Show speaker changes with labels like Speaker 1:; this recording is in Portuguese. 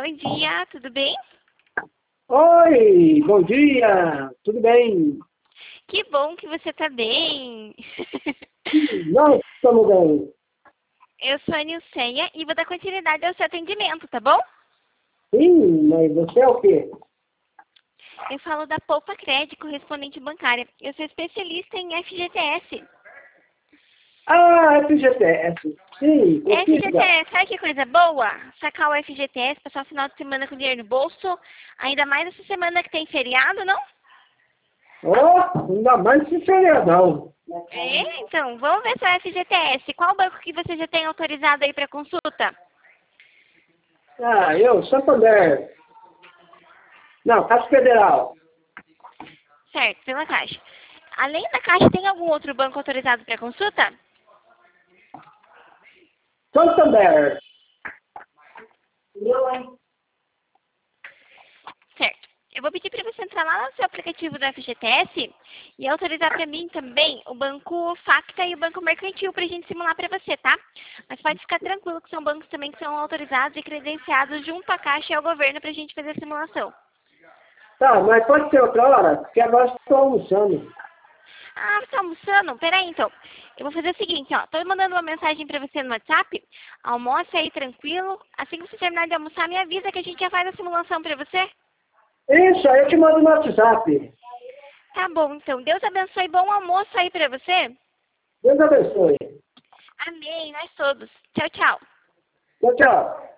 Speaker 1: Bom dia, tudo bem?
Speaker 2: Oi, bom dia, tudo bem?
Speaker 1: Que bom que você está bem.
Speaker 2: Nós estamos bem.
Speaker 1: Eu sou a Nilceia e vou dar continuidade ao seu atendimento, tá bom?
Speaker 2: Sim, mas você é o quê?
Speaker 1: Eu falo da Poupa Crédito Correspondente Bancária. Eu sou especialista em FGTS.
Speaker 2: Ah, FGTS. Sim, consiga.
Speaker 1: FGTS, sabe que coisa boa? Sacar o FGTS, passar o final de semana com dinheiro no bolso. Ainda mais essa semana que tem feriado, não?
Speaker 2: Oh, ainda mais esse feriadão.
Speaker 1: É, então, vamos ver se é FGTS. Qual banco que você já tem autorizado aí para consulta?
Speaker 2: Ah, Santander. Não, Caixa Federal.
Speaker 1: Certo, pela Caixa. Além da Caixa, tem algum outro banco autorizado para consulta?
Speaker 2: Santander.
Speaker 1: Certo. Eu vou pedir para você entrar lá no seu aplicativo do FGTS e autorizar para mim também o Banco Facta e o Banco Mercantil para a gente simular para você, tá? Mas pode ficar tranquilo que são bancos também que são autorizados e credenciados junto à Caixa e ao governo para a gente fazer a simulação.
Speaker 2: Tá, mas pode ser outra hora, porque agora estou almoçando.
Speaker 1: Ah, você tá almoçando? Peraí, então. Eu vou fazer o seguinte, ó. Tô mandando uma mensagem pra você no WhatsApp. Almoce aí tranquilo. Assim que você terminar de almoçar, me avisa que a gente já faz a simulação pra você.
Speaker 2: Isso, aí eu te mando no WhatsApp.
Speaker 1: Tá bom, então. Deus abençoe. Bom almoço aí pra você.
Speaker 2: Deus abençoe.
Speaker 1: Amém, nós todos. Tchau, tchau.
Speaker 2: Tchau, tchau.